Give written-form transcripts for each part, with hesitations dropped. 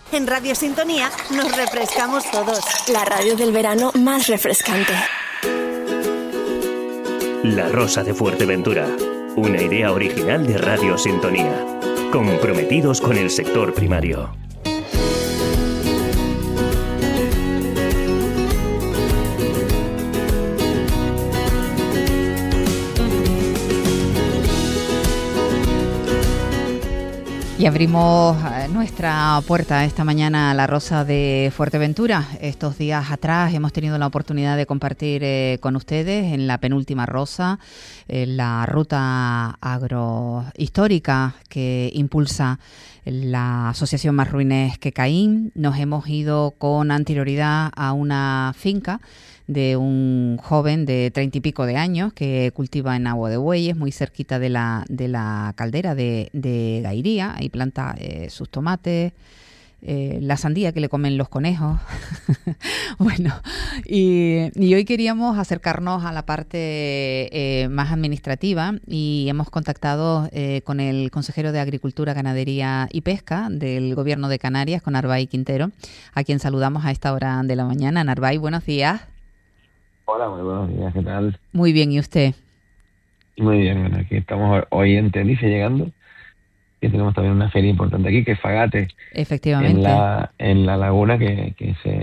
En Radio Sintonía nos refrescamos todos. La radio del verano más refrescante. La Rosa de Fuerteventura. Una idea original de Radio Sintonía. Comprometidos con el sector primario. Y abrimos nuestra puerta esta mañana a La Rosa de Fuerteventura. Estos días atrás hemos tenido la oportunidad de compartir con ustedes en la penúltima rosa la ruta agrohistórica que impulsa la Asociación Más Ruines que Caín. Nos hemos ido con anterioridad a una finca de un joven de 30 y pico de años que cultiva en Agua de Bueyes, muy cerquita de la caldera de Gairía. Ahí planta sus tomates, la sandía que le comen los conejos. Bueno, y hoy queríamos acercarnos a la parte más administrativa y hemos contactado con el consejero de Agricultura, Ganadería y Pesca del Gobierno de Canarias, con Arbay Quintero, a quien saludamos a esta hora de la mañana. Arbay, buenos días. Hola, muy buenos días, ¿qué tal? Muy bien, ¿y usted? Muy bien, bueno, aquí estamos hoy en Tenerife llegando, que tenemos también una feria importante aquí, que es Fagate. Efectivamente. En la laguna que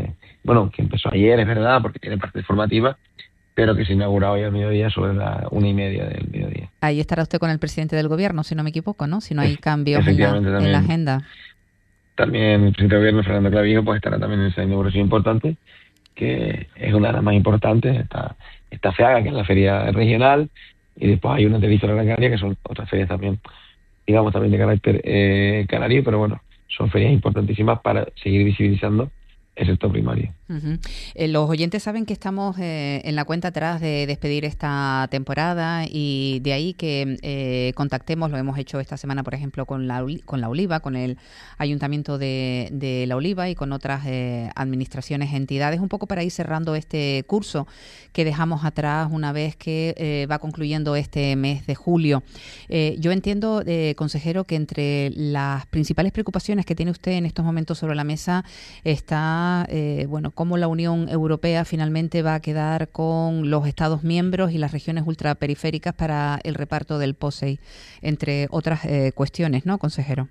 empezó ayer, es verdad, porque tiene parte formativa, pero que se inaugura hoy al mediodía sobre la 1:30 del mediodía. Ahí estará usted con el presidente del gobierno, si no me equivoco, ¿no? Si no hay cambios en la agenda. También el presidente del gobierno, Fernando Clavijo, pues estará también en esa inauguración importante, que es una de las más importantes. Está FEAGA, que es la feria regional, y después hay una de Vista Gran Canaria, que son otras ferias también, digamos, también de carácter canario, pero bueno, son ferias importantísimas para seguir visibilizando el sector primario. Uh-huh. Los oyentes saben que estamos en la cuenta atrás de despedir esta temporada, y de ahí que contactemos, lo hemos hecho esta semana, por ejemplo, con la Oliva, con el Ayuntamiento de La Oliva y con otras administraciones, entidades, un poco para ir cerrando este curso que dejamos atrás una vez que va concluyendo este mes de julio. Yo entiendo, consejero, que entre las principales preocupaciones que tiene usted en estos momentos sobre la mesa está, cómo la Unión Europea finalmente va a quedar con los Estados miembros y las regiones ultraperiféricas para el reparto del POSEI, entre otras cuestiones, ¿no, consejero?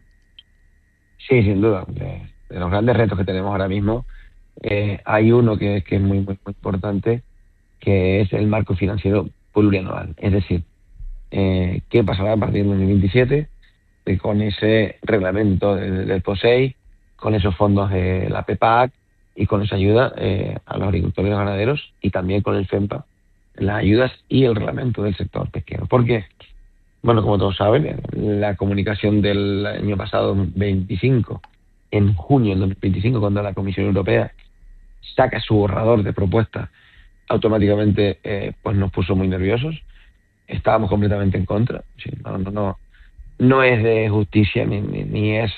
Sí, sin duda. De los grandes retos que tenemos ahora mismo, hay uno que es muy, muy, muy importante, que es el marco financiero plurianual. Es decir, ¿qué pasará a partir del 2027 con ese reglamento del POSEI, con esos fondos de la PEPAC y con esa ayuda a los agricultores y los ganaderos, y también con el FEMPA, las ayudas y el reglamento del sector pesquero? Porque, bueno, como todos saben, la comunicación del año pasado, 25, en junio del 2025, cuando la Comisión Europea saca su borrador de propuestas, automáticamente pues nos puso muy nerviosos. Estábamos completamente en contra. Sí, no es de justicia ni es,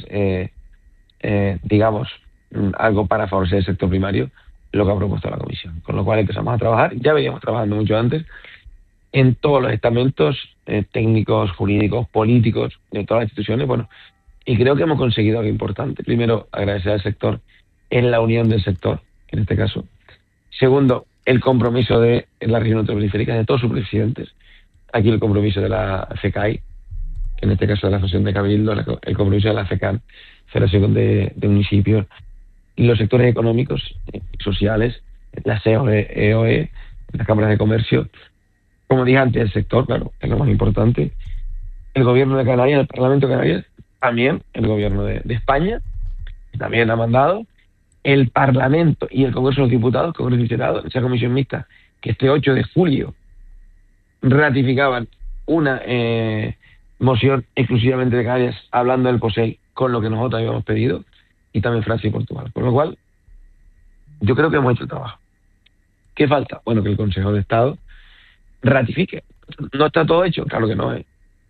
digamos, algo para favorecer el sector primario lo que ha propuesto la Comisión. Con lo cual empezamos a trabajar, ya veníamos trabajando mucho antes, en todos los estamentos técnicos, jurídicos, políticos, de todas las instituciones, bueno, y creo que hemos conseguido algo importante. Primero, agradecer al sector en la unión del sector, en este caso. Segundo, el compromiso de la región ultraperiférica, de todos sus presidentes. Aquí el compromiso de la FECAI, en este caso de la Asociación de Cabildo, el compromiso de la FECAN, Federación de Municipios, y los sectores económicos y sociales, las EOE, las cámaras de comercio. Como dije antes, el sector, claro, es lo más importante. El gobierno de Canarias, el Parlamento de Canarias, también el gobierno de España, también ha mandado. El Parlamento y el Congreso de los Diputados, Congreso y Senado, esa comisión mixta, que este 8 de julio ratificaban una moción exclusivamente de Canarias hablando del POSEI, con lo que nosotros habíamos pedido, y también Francia y Portugal. Por lo cual, yo creo que hemos hecho el trabajo. ¿Qué falta? Bueno, que el Consejo de Estado ratifique. ¿No está todo hecho? Claro que no es.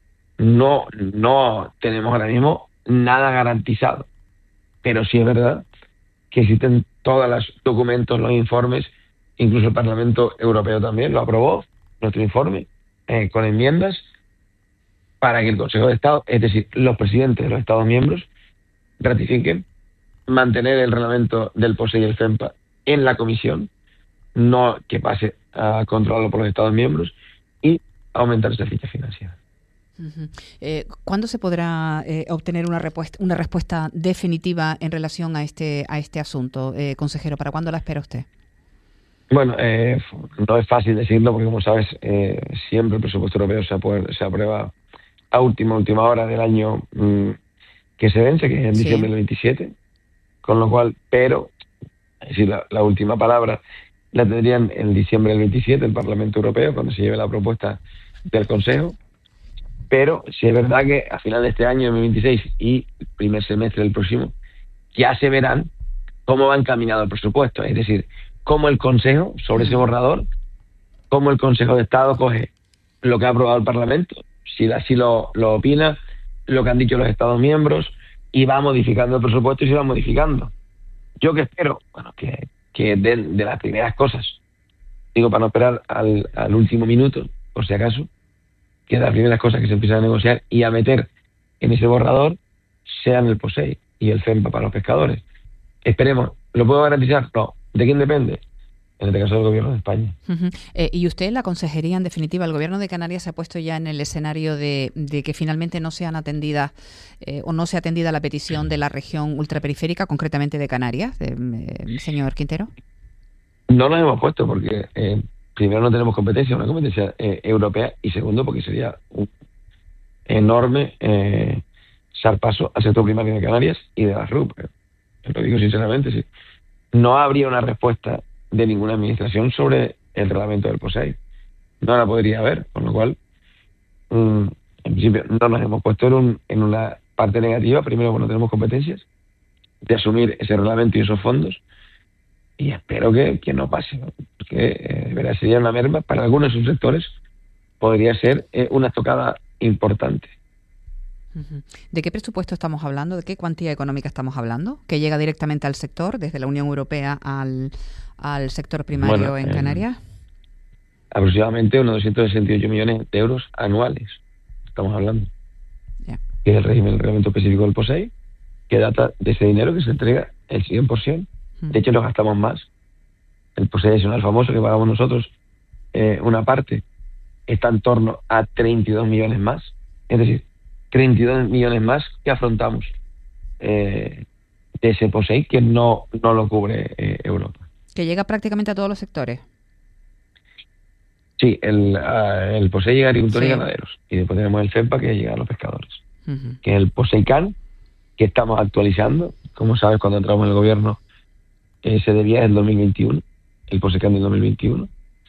No tenemos ahora mismo nada garantizado. Pero sí es verdad que existen todos los documentos, los informes, incluso el Parlamento Europeo también lo aprobó, nuestro informe, con enmiendas, para que el Consejo de Estado, es decir, los presidentes de los Estados miembros, ratifiquen mantener el reglamento del POSEI y el FEMPA en la comisión, no que pase a controlarlo por los Estados miembros, y aumentar esa ficha financiera. ¿Cuándo se podrá obtener una respuesta definitiva en relación a este asunto, consejero? ¿Para cuándo la espera usted? Bueno, no es fácil decirlo porque, como sabes, siempre el presupuesto europeo se aprueba a última hora del año que se vence, que es en diciembre del 27, con lo cual, pero, es decir, la última palabra la tendrían en diciembre del 27 el Parlamento Europeo, cuando se lleve la propuesta del Consejo. Pero sí es verdad que a final de este año, 2026, y el primer semestre del próximo, ya se verán cómo va encaminado el presupuesto. Es decir, cómo el Consejo, sobre ese borrador, cómo el Consejo de Estado coge lo que ha aprobado el Parlamento, si así lo opina, lo que han dicho los Estados miembros, y va modificando el presupuesto y se va modificando. Yo que espero, bueno, que de las primeras cosas, digo, para no esperar al último minuto, por si acaso, que las primeras cosas que se empiezan a negociar y a meter en ese borrador sean el POSEI y el FEMPA para los pescadores. Esperemos. ¿Lo puedo garantizar? No. ¿De quién depende? En este caso del Gobierno de España. ¿Y usted, la consejería, en definitiva, el Gobierno de Canarias se ha puesto ya en el escenario de que finalmente no sean atendidas o no sea atendida la petición de la región ultraperiférica, concretamente de Canarias, señor Quintero? No nos hemos puesto porque primero no tenemos una competencia europea, y segundo porque sería un enorme zarpazo al sector primario de Canarias y de las RUP. Lo digo sinceramente, sí. No habría una respuesta de ninguna administración sobre el reglamento del POSEI. No la podría haber, con lo cual, en principio, no nos hemos puesto en una parte negativa. Primero, bueno, tenemos competencias de asumir ese reglamento y esos fondos, y espero que no pase, ¿no? Porque verá, sería una merma para algunos subsectores, podría ser una estocada importante. ¿De qué presupuesto estamos hablando? ¿De qué cuantía económica estamos hablando? ¿Que llega directamente al sector, desde la Unión Europea al sector primario en Canarias? Aproximadamente unos 268 millones de euros anuales, estamos hablando. Yeah. Que es el reglamento específico del POSEI, que data de ese dinero que se entrega el 100%. De hecho, nos gastamos más. El POSEI adicional famoso que pagamos nosotros, una parte, está en torno a 32 millones más. Es decir, 32 millones más que afrontamos de ese POSEI, que no lo cubre Europa. ¿Que llega prácticamente a todos los sectores? Sí, el POSEI llega a agricultores y ganaderos. Y después tenemos el FEMPA, que llega a los pescadores. Que es el POSEI-CAN, que estamos actualizando. Como sabes, cuando entramos en el gobierno, se debía el 2021, el POSEI-CAN del 2021.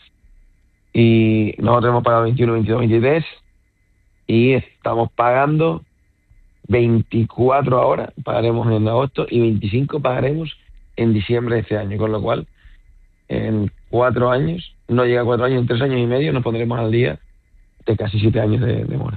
Y nosotros hemos pagado 21, 22, 23... y estamos pagando 24 ahora, pagaremos en agosto, y 25 pagaremos en diciembre de este año, con lo cual en 4 años, no llega a 4 años, en 3 años y medio nos pondremos al día de casi 7 años de demora.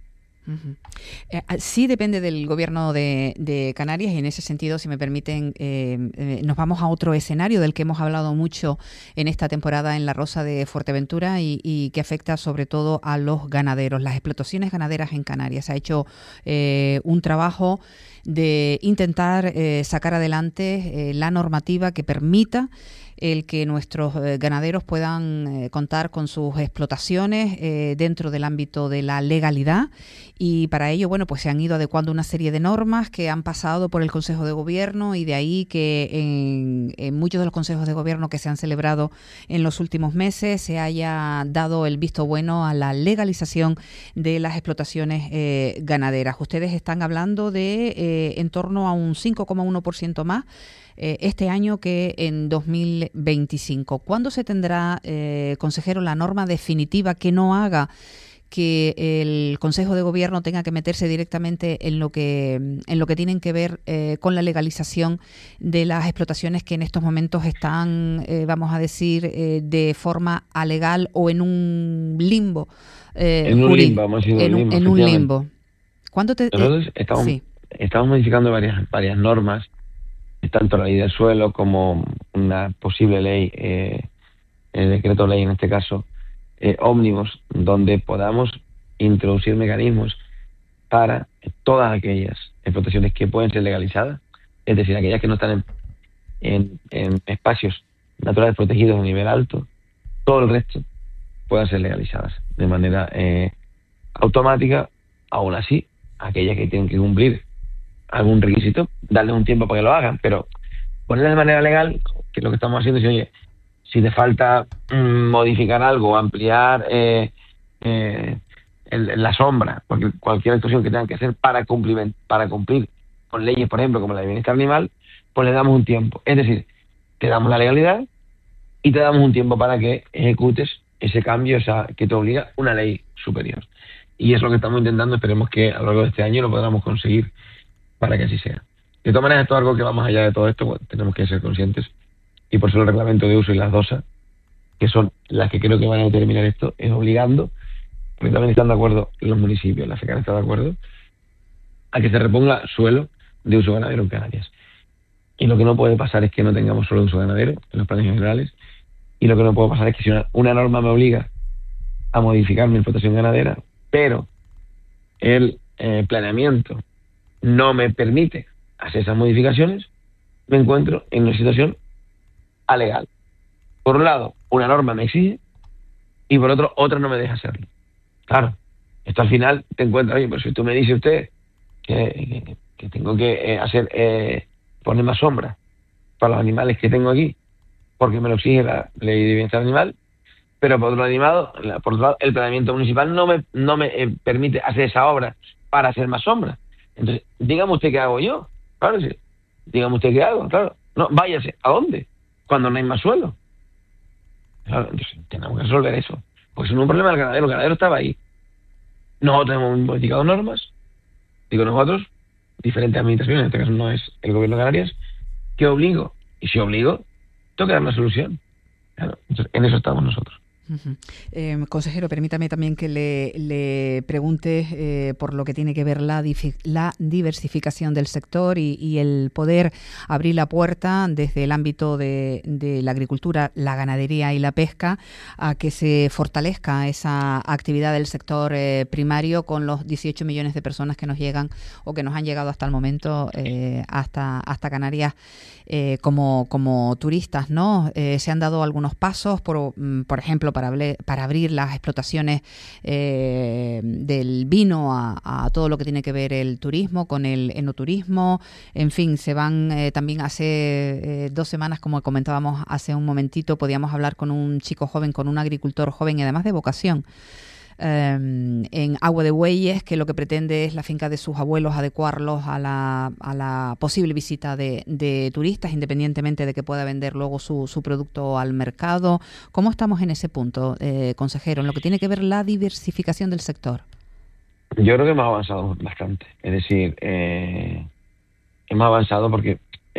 Sí depende del gobierno de Canarias, y en ese sentido, si me permiten, nos vamos a otro escenario del que hemos hablado mucho en esta temporada en La Rosa de Fuerteventura y que afecta sobre todo a los ganaderos, las explotaciones ganaderas en Canarias. Se ha hecho un trabajo de intentar sacar adelante la normativa que permita el que nuestros ganaderos puedan contar con sus explotaciones dentro del ámbito de la legalidad, y para ello, bueno, pues se han ido adecuando una serie de normas que han pasado por el Consejo de Gobierno, y de ahí que en muchos de los consejos de gobierno que se han celebrado en los últimos meses se haya dado el visto bueno a la legalización de las explotaciones ganaderas. Ustedes están hablando de en torno a un 5,1% más este año que en 2025. ¿Cuándo se tendrá, consejero, la norma definitiva que no haga que el Consejo de Gobierno tenga que meterse directamente en lo que tienen que ver con la legalización de las explotaciones que en estos momentos están, vamos a decir, de forma alegal o en un limbo? En un limbo. ¿Cuándo Nosotros estamos modificando varias normas, tanto la ley del suelo como una posible ley, el decreto ley en este caso, ómnibus, donde podamos introducir mecanismos para todas aquellas explotaciones que pueden ser legalizadas, es decir, aquellas que no están en espacios naturales protegidos a nivel alto, todo el resto puedan ser legalizadas de manera automática. Aún así, aquellas que tienen que cumplir algún requisito, darles un tiempo para que lo hagan, pero ponerlas de manera legal, que es lo que estamos haciendo. Si, oye, si te falta modificar algo o ampliar la sombra, cualquier actuación que tengan que hacer para cumplir con leyes, por ejemplo, como la de bienestar animal, pues le damos un tiempo. Es decir, te damos la legalidad y te damos un tiempo para que ejecutes ese cambio, que te obliga una ley superior. Y es lo que estamos intentando. Esperemos que a lo largo de este año lo podamos conseguir para que así sea. De todas maneras, esto es algo que va más allá de todo esto, pues, tenemos que ser conscientes, y por eso el reglamento de uso y las DOSA, que son las que creo que van a determinar esto, es obligando, porque también están de acuerdo los municipios, la FECAN está de acuerdo, a que se reponga suelo de uso ganadero en Canarias. Y lo que no puede pasar es que no tengamos suelo de uso ganadero en los planes generales, y lo que no puede pasar es que si una norma me obliga a modificar mi explotación ganadera, pero el planeamiento no me permite hacer esas modificaciones, me encuentro en una situación alegal. Por un lado, una norma me exige, y por otro, otra no me deja hacerlo. Claro, esto al final te encuentras, oye, pero si tú me dices usted que tengo que poner más sombra para los animales que tengo aquí, porque me lo exige la ley de bienestar animal, pero por otro lado, el planeamiento municipal no me permite hacer esa obra para hacer más sombra. Entonces, dígame usted qué hago yo. Claro, sí. Dígame usted qué hago, claro. No, váyase. ¿A dónde? Cuando no hay más suelo. Claro, entonces tenemos que resolver eso. Porque si no es un problema del ganadero, el ganadero estaba ahí. Nosotros hemos modificado normas, digo nosotros, diferentes administraciones, en este caso no es el gobierno de Canarias, que obligo. Y si obligo, tengo que dar una solución. Claro, entonces, en eso estamos nosotros. Consejero, permítame también que le pregunte por lo que tiene que ver la diversificación del sector y el poder abrir la puerta desde el ámbito de la agricultura, la ganadería y la pesca a que se fortalezca esa actividad del sector primario con los 18 millones de personas que nos llegan o que nos han llegado hasta el momento hasta Canarias como turistas, ¿no? Se han dado algunos pasos, por ejemplo, para abrir las explotaciones del vino a todo lo que tiene que ver el turismo, con el enoturismo. En fin, se van también hace 2 semanas, como comentábamos hace un momentito, podíamos hablar con un chico joven, con un agricultor joven y además de vocación, en Agua de Bueyes, que lo que pretende es la finca de sus abuelos, adecuarlos a la posible visita de turistas, independientemente de que pueda vender luego su producto al mercado. ¿Cómo estamos en ese punto, consejero, en lo que tiene que ver la diversificación del sector? Yo creo que hemos avanzado bastante. Es decir, hemos avanzado porque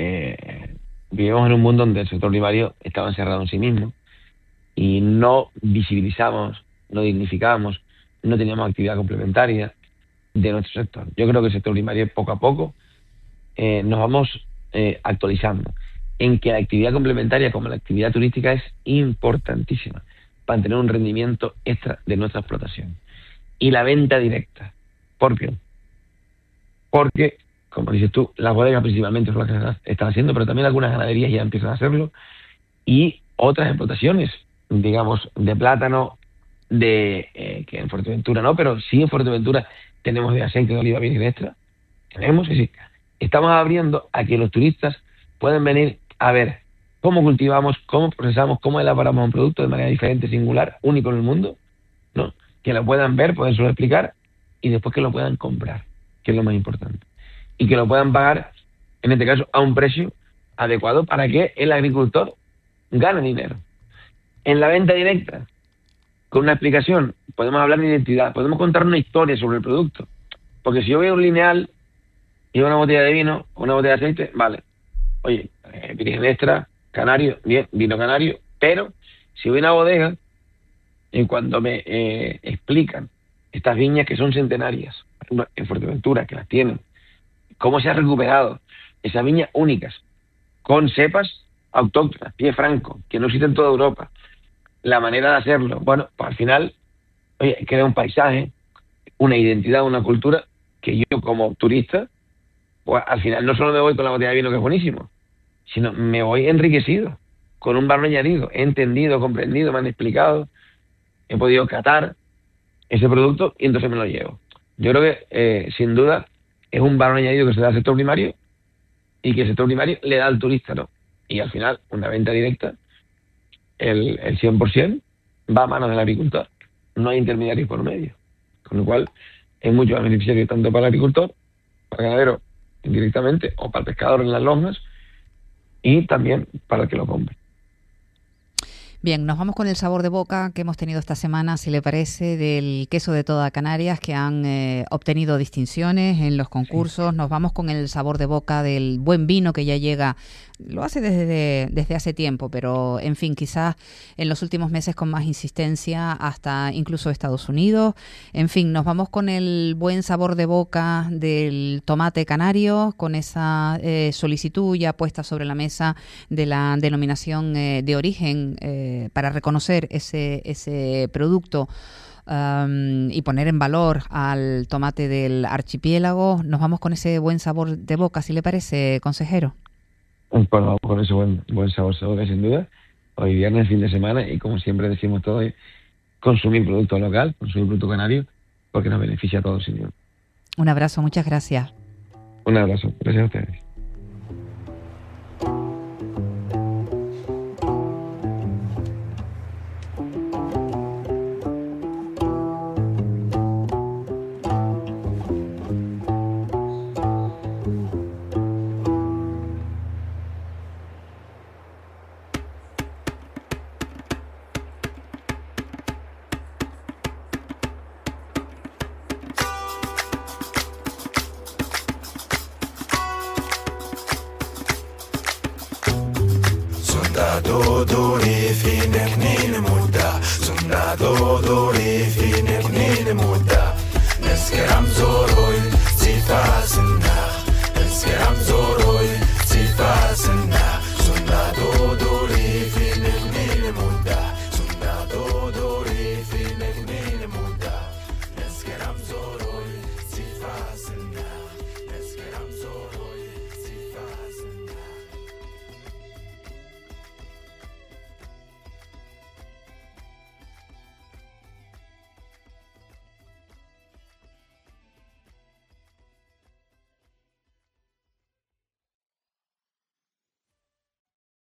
vivimos en un mundo donde el sector primario estaba encerrado en sí mismo y no visibilizamos, no dignificamos, no teníamos actividad complementaria de nuestro sector. Yo creo que el sector primario poco a poco nos vamos actualizando en que la actividad complementaria como la actividad turística es importantísima para tener un rendimiento extra de nuestra explotación. Y la venta directa. ¿Por qué? Porque, como dices tú, las bodegas principalmente son las que están haciendo, pero también algunas ganaderías ya empiezan a hacerlo, y otras explotaciones, digamos, de plátano, que en Fuerteventura no, pero sí en Fuerteventura tenemos de aceite de oliva virgen extra. Tenemos, y sí. Estamos abriendo a que los turistas puedan venir a ver cómo cultivamos, cómo procesamos, cómo elaboramos un producto de manera diferente, singular, único en el mundo, ¿no? Que lo puedan ver, podérselo explicar, y después que lo puedan comprar, que es lo más importante. Y que lo puedan pagar, en este caso, a un precio adecuado para que el agricultor gane dinero. En la venta directa, con una explicación, podemos hablar de identidad, podemos contar una historia sobre el producto. Porque si yo veo un lineal y una botella de vino, una botella de aceite, vale. Oye, virgen extra, canario, bien, vino canario, pero si voy a una bodega y cuando me explican estas viñas que son centenarias, en Fuerteventura, que las tienen, cómo se ha recuperado esas viñas únicas, con cepas autóctonas, pie franco, que no existen en toda Europa, la manera de hacerlo, bueno, pues al final, oye, crea un paisaje, una identidad, una cultura, que yo como turista pues al final no solo me voy con la botella de vino, que es buenísimo, sino me voy enriquecido, con un valor añadido. He entendido, comprendido, me han explicado, he podido catar ese producto y entonces me lo llevo. Yo creo que, sin duda, es un valor añadido que se da al sector primario y que el sector primario le da al turista, ¿no? Y al final, una venta directa, el 100% va a manos del agricultor. No hay intermediarios por medio. Con lo cual, es mucho más beneficiario tanto para el agricultor, para el ganadero indirectamente, o para el pescador en las lonjas, y también para el que lo compre. Bien, nos vamos con el sabor de boca que hemos tenido esta semana, si le parece, del queso de toda Canarias, que han obtenido distinciones en los concursos. Sí. Nos vamos con el sabor de boca del buen vino que ya llega, lo hace desde hace tiempo, pero en fin, quizás en los últimos meses con más insistencia hasta incluso Estados Unidos. En fin, nos vamos con el buen sabor de boca del tomate canario, con esa solicitud ya puesta sobre la mesa de la denominación de origen, para reconocer ese producto y poner en valor al tomate del archipiélago. Nos vamos con ese buen sabor de boca, si le parece, consejero. Pues vamos con ese buen sabor de boca, sin duda. Hoy viernes, fin de semana, y como siempre decimos todos, consumir producto local, consumir producto canario, porque nos beneficia a todos, sin duda. Un abrazo, muchas gracias. Un abrazo, gracias a ustedes. Neskeram zor